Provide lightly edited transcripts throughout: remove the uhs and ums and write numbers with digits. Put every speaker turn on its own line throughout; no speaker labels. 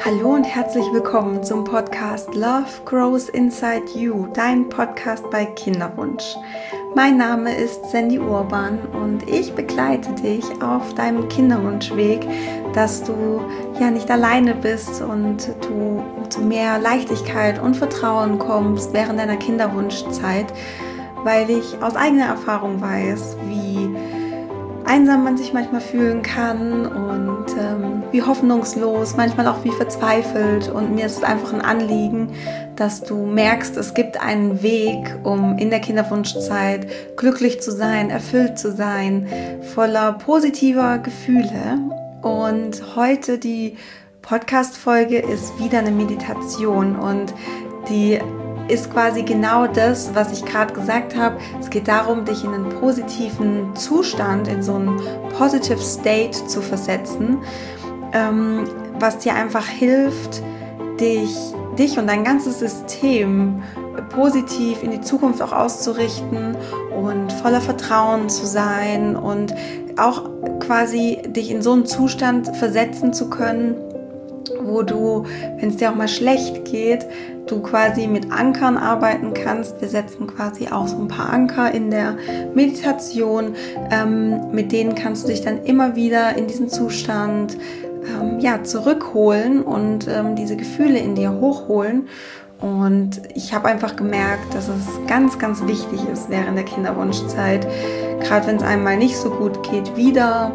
Hallo und herzlich willkommen zum Podcast Love Grows Inside You, dein Podcast bei Kinderwunsch. Mein Name ist Sandy Urban und ich begleite dich auf deinem Kinderwunschweg, dass du ja nicht alleine bist und du zu mehr Leichtigkeit und Vertrauen kommst während deiner Kinderwunschzeit, weil ich aus eigener Erfahrung weiß, wie einsam man sich manchmal fühlen kann und wie hoffnungslos, manchmal auch wie verzweifelt. Und mir ist es einfach ein Anliegen, dass du merkst, es gibt einen Weg, um in der Kinderwunschzeit glücklich zu sein, erfüllt zu sein, voller positiver Gefühle. Und heute die Podcast-Folge ist wieder eine Meditation und die ist quasi genau das, was ich gerade gesagt habe. Es geht darum, dich in einen positiven Zustand, in so einen positive State zu versetzen, was dir einfach hilft, dich und dein ganzes System positiv in die Zukunft auch auszurichten und voller Vertrauen zu sein und auch quasi dich in so einen Zustand versetzen zu können, wo du, wenn es dir auch mal schlecht geht, du quasi mit Ankern arbeiten kannst. Wir setzen quasi auch so ein paar Anker in der Meditation, mit denen kannst du dich dann immer wieder in diesen Zustand zurückholen und diese Gefühle in dir hochholen. Und ich habe einfach gemerkt, dass es ganz, ganz wichtig ist während der Kinderwunschzeit, gerade wenn es einem mal nicht so gut geht, wieder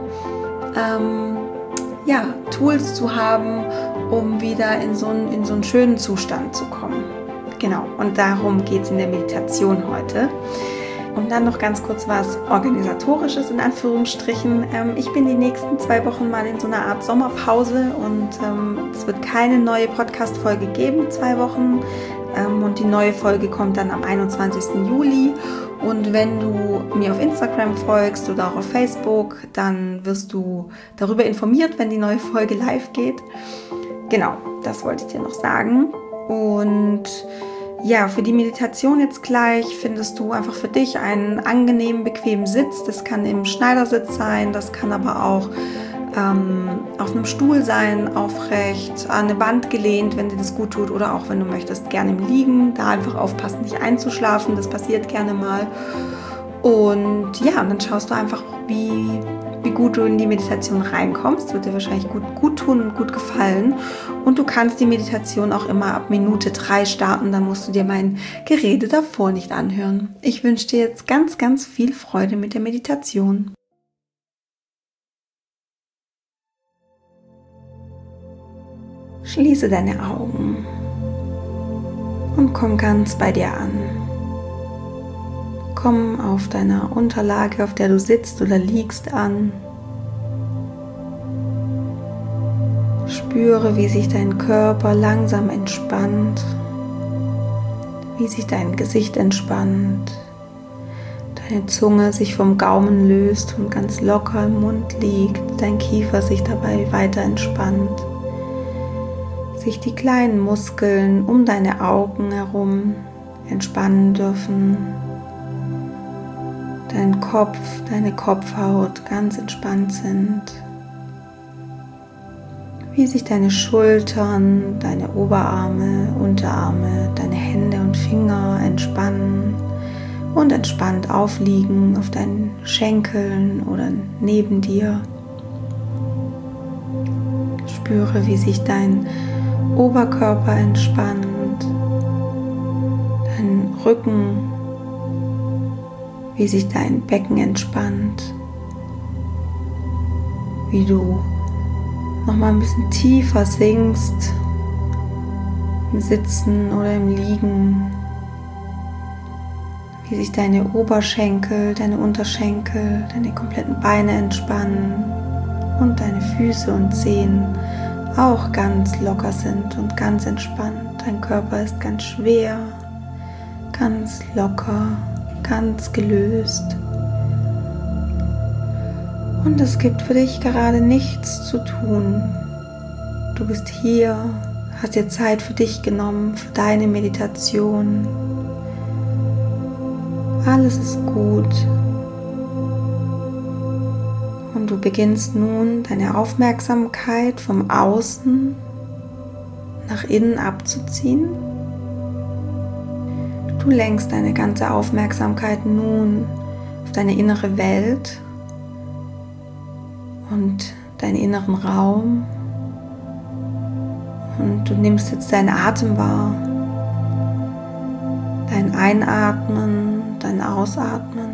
Tools zu haben, um wieder in so einen schönen Zustand zu kommen. Genau, und darum geht es in der Meditation heute. Und dann noch ganz kurz was Organisatorisches in Anführungsstrichen. Ich bin die nächsten 2 Wochen mal in so einer Art Sommerpause und es wird keine neue Podcast-Folge geben, 2 Wochen. Und die neue Folge kommt dann am 21. Juli. Und wenn du mir auf Instagram folgst oder auch auf Facebook, dann wirst du darüber informiert, wenn die neue Folge live geht. Genau, das wollte ich dir noch sagen. Und ja, für die Meditation jetzt gleich findest du einfach für dich einen angenehmen, bequemen Sitz. Das kann im Schneidersitz sein, das kann aber auch auf einem Stuhl sein, aufrecht, an eine Wand gelehnt, wenn dir das gut tut, oder auch wenn du möchtest, gerne im Liegen. Da einfach aufpassen, nicht einzuschlafen, das passiert gerne mal. Und ja, und dann schaust du einfach, wie gut du in die Meditation reinkommst. Wird dir wahrscheinlich gut tun und gut gefallen. Und du kannst die Meditation auch immer ab Minute 3 starten, dann musst du dir mein Gerede davor nicht anhören. Ich wünsche dir jetzt ganz, ganz viel Freude mit der Meditation. Schließe deine Augen und komm ganz bei dir an. Komm auf deiner Unterlage, auf der du sitzt oder liegst, an. Spüre, wie sich dein Körper langsam entspannt, wie sich dein Gesicht entspannt, deine Zunge sich vom Gaumen löst und ganz locker im Mund liegt, dein Kiefer sich dabei weiter entspannt. Sich die kleinen Muskeln um deine Augen herum entspannen dürfen. Dein Kopf, deine Kopfhaut ganz entspannt sind. Wie sich deine Schultern, deine Oberarme, Unterarme, deine Hände und Finger entspannen und entspannt aufliegen auf deinen Schenkeln oder neben dir. Spüre, wie sich dein Oberkörper entspannt, dein Rücken, wie sich dein Becken entspannt, wie du nochmal ein bisschen tiefer sinkst, im Sitzen oder im Liegen, wie sich deine Oberschenkel, deine Unterschenkel, deine kompletten Beine entspannen und deine Füße und Zehen auch ganz locker sind und ganz entspannt. Dein Körper ist ganz schwer, ganz locker, ganz gelöst. Und es gibt für dich gerade nichts zu tun. Du bist hier, hast dir Zeit für dich genommen, für deine Meditation. Alles ist gut. Und du beginnst nun deine Aufmerksamkeit vom Außen nach innen abzuziehen. Du lenkst deine ganze Aufmerksamkeit nun auf deine innere Welt und deinen inneren Raum. Und du nimmst jetzt deinen Atem wahr, dein Einatmen, dein Ausatmen.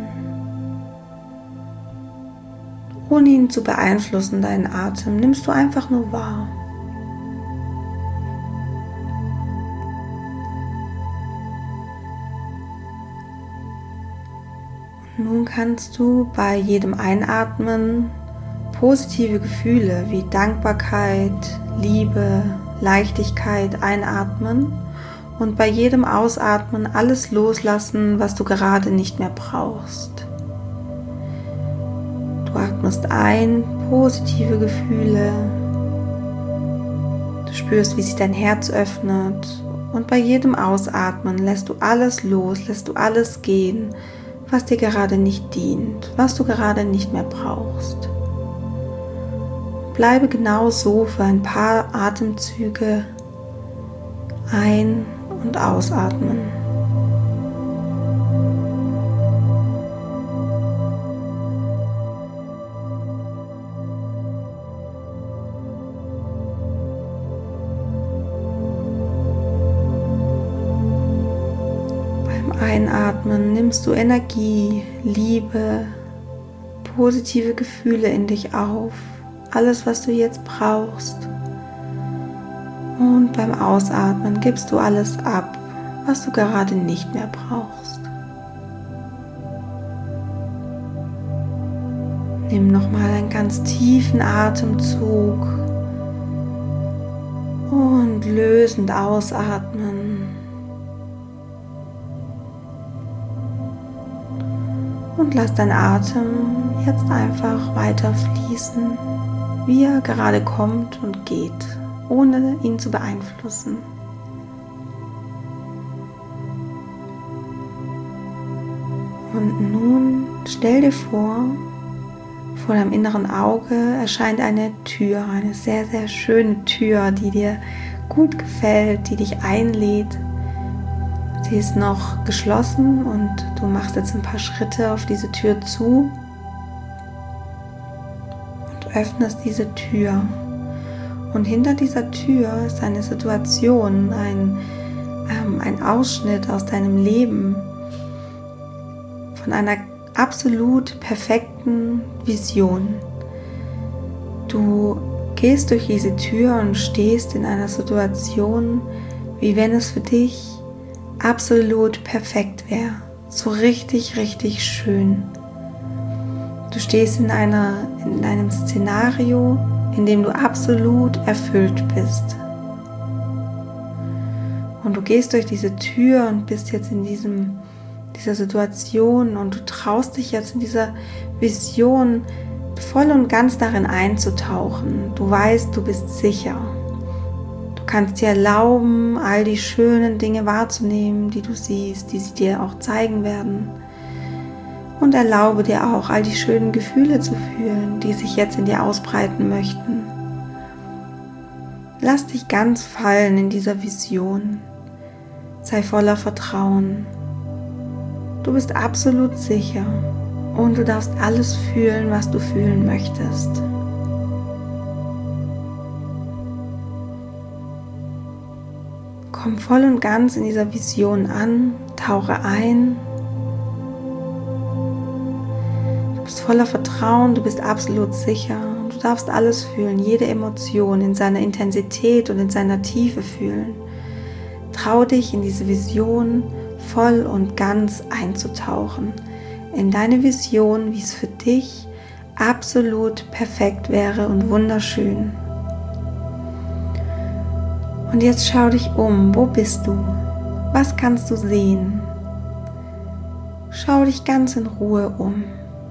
Ohne ihn zu beeinflussen, deinen Atem, nimmst du einfach nur wahr. Und nun kannst du bei jedem Einatmen positive Gefühle wie Dankbarkeit, Liebe, Leichtigkeit einatmen und bei jedem Ausatmen alles loslassen, was du gerade nicht mehr brauchst. Du atmest ein, positive Gefühle. Du spürst, wie sich dein Herz öffnet und bei jedem Ausatmen lässt du alles los, lässt du alles gehen, was dir gerade nicht dient, was du gerade nicht mehr brauchst. Bleibe genau so für ein paar Atemzüge ein- und ausatmen. Beim Einatmen nimmst du Energie, Liebe, positive Gefühle in dich auf. Alles, was du jetzt brauchst. Und beim Ausatmen gibst du alles ab, was du gerade nicht mehr brauchst. Nimm nochmal einen ganz tiefen Atemzug und lösend ausatmen. Und lass deinen Atem jetzt einfach weiter fließen, wie er gerade kommt und geht, ohne ihn zu beeinflussen. Und nun stell dir vor deinem inneren Auge erscheint eine Tür, eine sehr, sehr schöne Tür, die dir gut gefällt, die dich einlädt. Sie ist noch geschlossen und du machst jetzt ein paar Schritte auf diese Tür zu. Öffnest diese Tür und hinter dieser Tür ist eine Situation, ein Ausschnitt aus deinem Leben von einer absolut perfekten Vision. Du gehst durch diese Tür und stehst in einer Situation, wie wenn es für dich absolut perfekt wäre, so richtig, richtig schön. Du stehst in einem Szenario, in dem du absolut erfüllt bist. Und du gehst durch diese Tür und bist jetzt in dieser Situation und du traust dich jetzt in dieser Vision voll und ganz darin einzutauchen. Du weißt, du bist sicher. Du kannst dir erlauben, all die schönen Dinge wahrzunehmen, die du siehst, die sie dir auch zeigen werden. Und erlaube dir auch, all die schönen Gefühle zu fühlen, die sich jetzt in dir ausbreiten möchten. Lass dich ganz fallen in dieser Vision. Sei voller Vertrauen. Du bist absolut sicher und du darfst alles fühlen, was du fühlen möchtest. Komm voll und ganz in dieser Vision an, tauche ein. Du bist voller Vertrauen, du bist absolut sicher. Du darfst alles fühlen, jede Emotion in seiner Intensität und in seiner Tiefe fühlen. Trau dich in diese Vision voll und ganz einzutauchen. In deine Vision, wie es für dich absolut perfekt wäre und wunderschön. Und jetzt schau dich um, wo bist du? Was kannst du sehen? Schau dich ganz in Ruhe um.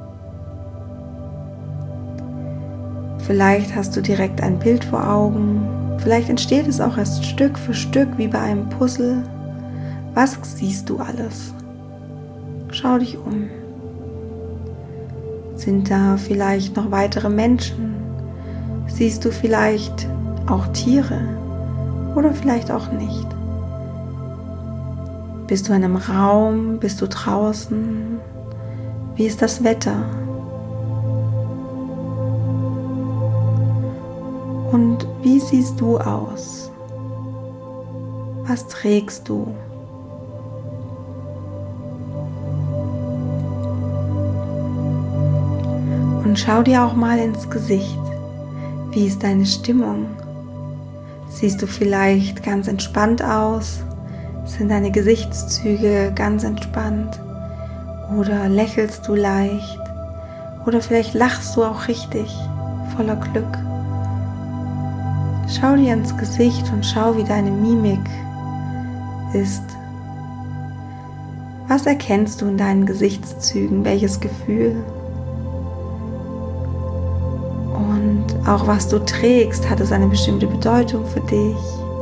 Vielleicht hast du direkt ein Bild vor Augen, vielleicht entsteht es auch erst Stück für Stück wie bei einem Puzzle. Was siehst du alles? Schau dich um. Sind da vielleicht noch weitere Menschen? Siehst du vielleicht auch Tiere? oder vielleicht auch nicht. Bist du in einem Raum? Bist du draußen? Wie ist das Wetter? Und wie siehst du aus? Was trägst du? Und schau dir auch mal ins Gesicht. Wie ist deine Stimmung? Siehst du vielleicht ganz entspannt aus? Sind deine Gesichtszüge ganz entspannt? Oder lächelst du leicht? Oder vielleicht lachst du auch richtig, voller Glück? Schau dir ins Gesicht und schau, wie deine Mimik ist. Was erkennst du in deinen Gesichtszügen? Welches Gefühl? Und auch was du trägst, hat es eine bestimmte Bedeutung für dich?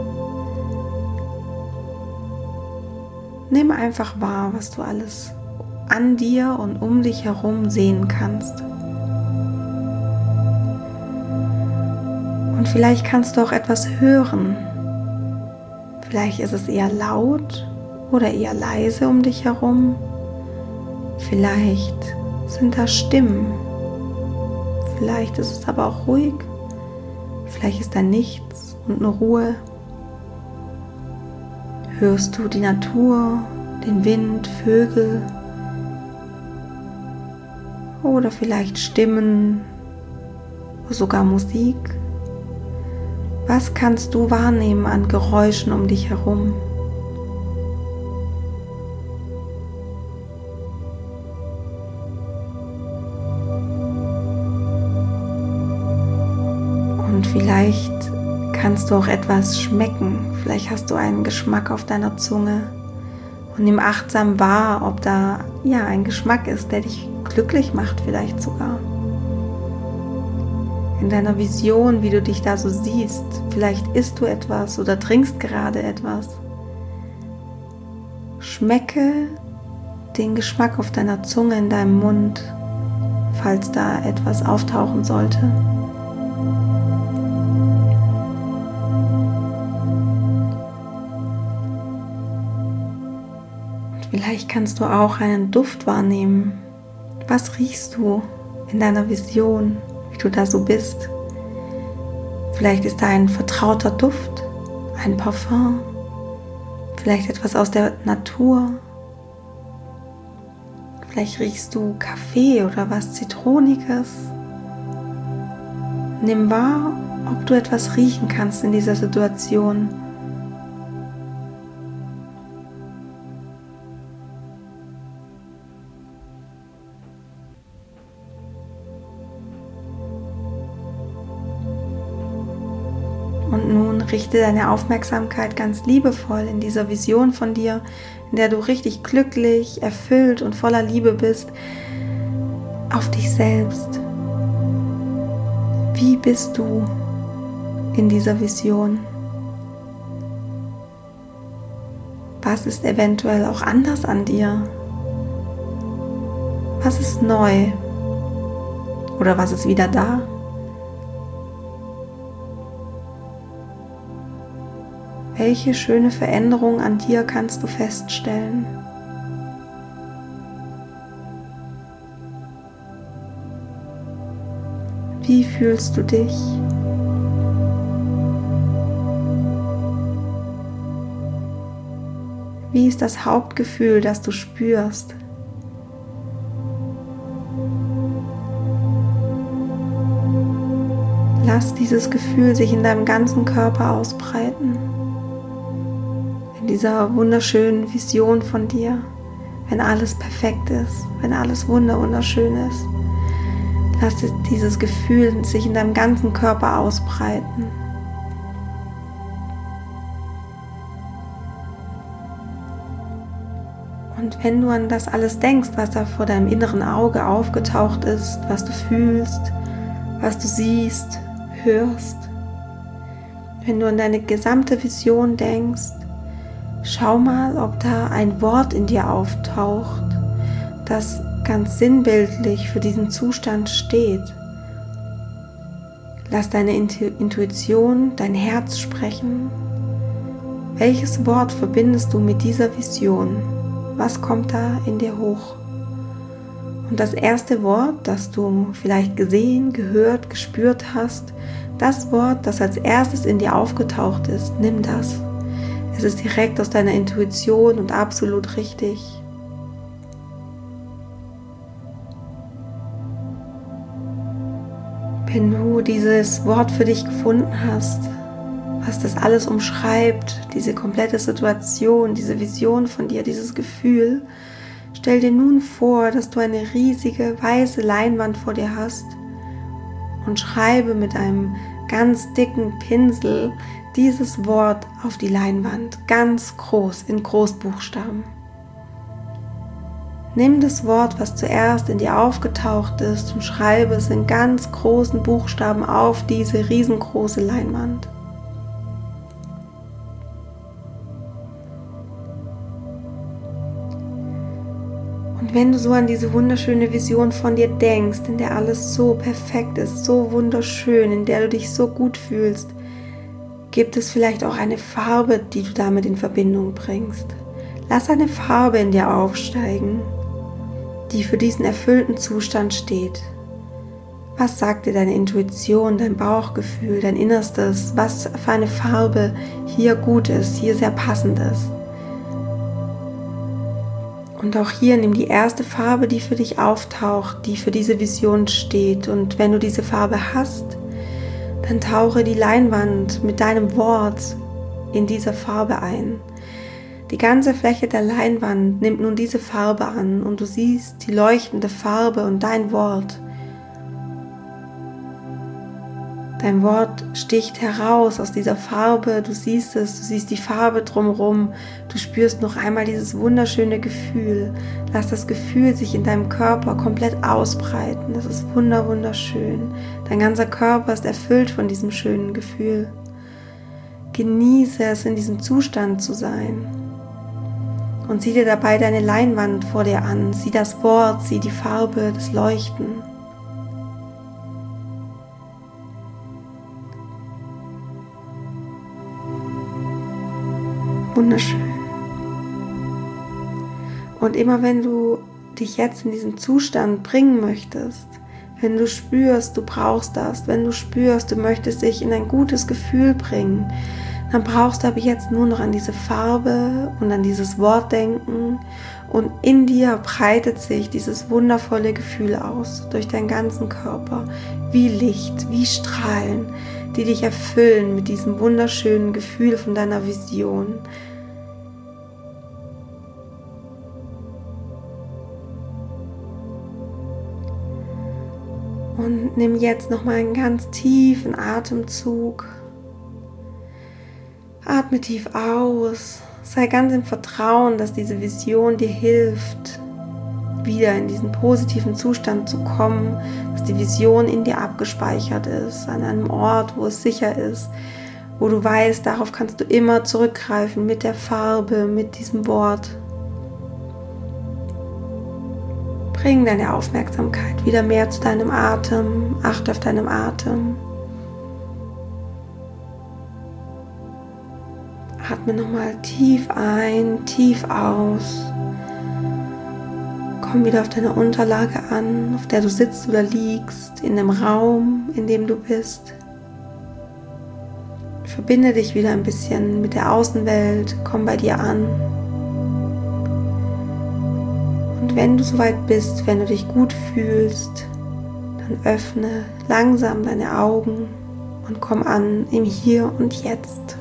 Nimm einfach wahr, was du alles an dir und um dich herum sehen kannst. Und vielleicht kannst du auch etwas hören. Vielleicht ist es eher laut oder eher leise um dich herum. Vielleicht sind da Stimmen. Vielleicht ist es aber auch ruhig. Vielleicht ist da nichts und nur Ruhe. Hörst du die Natur, den Wind, Vögel oder vielleicht Stimmen oder sogar Musik? Was kannst du wahrnehmen an Geräuschen um dich herum? Und vielleicht kannst du auch etwas schmecken. Vielleicht hast du einen Geschmack auf deiner Zunge und nimm achtsam wahr, ob da ein Geschmack ist, der dich glücklich macht, vielleicht sogar. In deiner Vision, wie du dich da so siehst, vielleicht isst du etwas oder trinkst gerade etwas. Schmecke den Geschmack auf deiner Zunge, in deinem Mund, falls da etwas auftauchen sollte. Vielleicht kannst du auch einen Duft wahrnehmen. Was riechst du in deiner Vision, wie du da so bist? Vielleicht ist da ein vertrauter Duft, ein Parfum, vielleicht etwas aus der Natur. Vielleicht riechst du Kaffee oder was Zitroniges. Nimm wahr, ob du etwas riechen kannst in dieser Situation. Und nun richte deine Aufmerksamkeit ganz liebevoll in dieser Vision von dir, in der du richtig glücklich, erfüllt und voller Liebe bist, auf dich selbst. Wie bist du in dieser Vision? Was ist eventuell auch anders an dir? Was ist neu? Oder was ist wieder da? Welche schöne Veränderung an dir kannst du feststellen? Wie fühlst du dich? Wie ist das Hauptgefühl, das du spürst? Lass dieses Gefühl sich in deinem ganzen Körper ausbreiten. In dieser wunderschönen Vision von dir, wenn alles perfekt ist, wenn alles wunderschön ist. Lass dieses Gefühl sich in deinem ganzen Körper ausbreiten. Und wenn du an das alles denkst, was da vor deinem inneren Auge aufgetaucht ist, was du fühlst, was du siehst, hörst, wenn du an deine gesamte Vision denkst, schau mal, ob da ein Wort in dir auftaucht, das ganz sinnbildlich für diesen Zustand steht. Lass deine Intuition, dein Herz sprechen Welches Wort verbindest du mit dieser Vision? Was kommt da in dir hoch? Und das erste Wort, das du vielleicht gesehen, gehört, gespürt hast, das Wort, das als erstes in dir aufgetaucht ist, nimm das. Es ist direkt aus deiner Intuition und absolut richtig. Wenn du dieses Wort für dich gefunden hast, was das alles umschreibt, diese komplette Situation, diese Vision von dir, dieses Gefühl, stell dir nun vor, dass du eine riesige weiße Leinwand vor dir hast und schreibe mit einem ganz dicken Pinsel dieses Wort auf die Leinwand, ganz groß, in Großbuchstaben. Nimm das Wort, was zuerst in dir aufgetaucht ist, und schreibe es in ganz großen Buchstaben auf diese riesengroße Leinwand. Und wenn du so an diese wunderschöne Vision von dir denkst, in der alles so perfekt ist, so wunderschön, in der du dich so gut fühlst, gibt es vielleicht auch eine Farbe, die du damit in Verbindung bringst. Lass eine Farbe in dir aufsteigen, die für diesen erfüllten Zustand steht. Was sagt dir deine Intuition, dein Bauchgefühl, dein Innerstes, was für eine Farbe hier gut ist, hier sehr passend ist? Und auch hier nimm die erste Farbe, die für dich auftaucht, die für diese Vision steht. Und wenn du diese Farbe hast, dann tauche die Leinwand mit deinem Wort in dieser Farbe ein. Die ganze Fläche der Leinwand nimmt nun diese Farbe an und du siehst die leuchtende Farbe und dein Wort. Dein Wort sticht heraus aus dieser Farbe, du siehst es, du siehst die Farbe drumherum, du spürst noch einmal dieses wunderschöne Gefühl. Lass das Gefühl sich in deinem Körper komplett ausbreiten, das ist wunderschön. Dein ganzer Körper ist erfüllt von diesem schönen Gefühl. Genieße es, in diesem Zustand zu sein. Und sieh dir dabei deine Leinwand vor dir an, sieh das Wort, sieh die Farbe, das Leuchten. Wunderschön. Und immer wenn du dich jetzt in diesen Zustand bringen möchtest, wenn du spürst, du brauchst das, wenn du spürst, du möchtest dich in ein gutes Gefühl bringen, dann brauchst du aber jetzt nur noch an diese Farbe und an dieses Wort denken und in dir breitet sich dieses wundervolle Gefühl aus, durch deinen ganzen Körper, wie Licht, wie Strahlen, die dich erfüllen mit diesem wunderschönen Gefühl von deiner Vision. Und nimm jetzt nochmal einen ganz tiefen Atemzug. Atme tief aus. Sei ganz im Vertrauen, dass diese Vision dir hilft, wieder in diesen positiven Zustand zu kommen, dass die Vision in dir abgespeichert ist, an einem Ort, wo es sicher ist, wo du weißt, darauf kannst du immer zurückgreifen mit der Farbe, mit diesem Wort. Bring deine Aufmerksamkeit wieder mehr zu deinem Atem, achte auf deinem Atem. Atme nochmal tief ein, tief aus. Komm wieder auf deine Unterlage an, auf der du sitzt oder liegst, in dem Raum, in dem du bist. Verbinde dich wieder ein bisschen mit der Außenwelt, komm bei dir an. Und wenn du soweit bist, wenn du dich gut fühlst, dann öffne langsam deine Augen und komm an im Hier und Jetzt.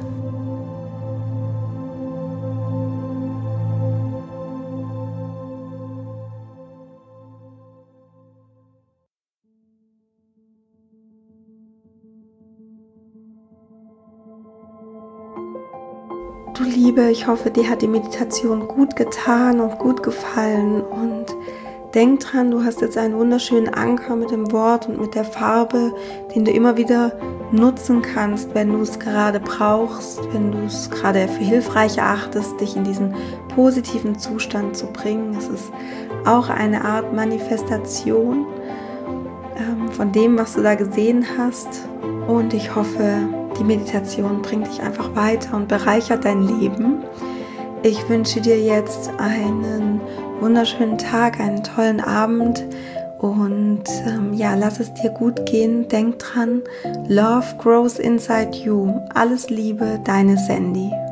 Du Liebe, ich hoffe, dir hat die Meditation gut getan und gut gefallen und denk dran, du hast jetzt einen wunderschönen Anker mit dem Wort und mit der Farbe, den du immer wieder nutzen kannst, wenn du es gerade brauchst, wenn du es gerade für hilfreich erachtest, dich in diesen positiven Zustand zu bringen. Es ist auch eine Art Manifestation von dem, was du da gesehen hast und ich hoffe, die Meditation bringt dich einfach weiter und bereichert dein Leben. Ich wünsche dir jetzt einen wunderschönen Tag, einen tollen Abend und lass es dir gut gehen. Denk dran, Love grows inside you. Alles Liebe, deine Sandy.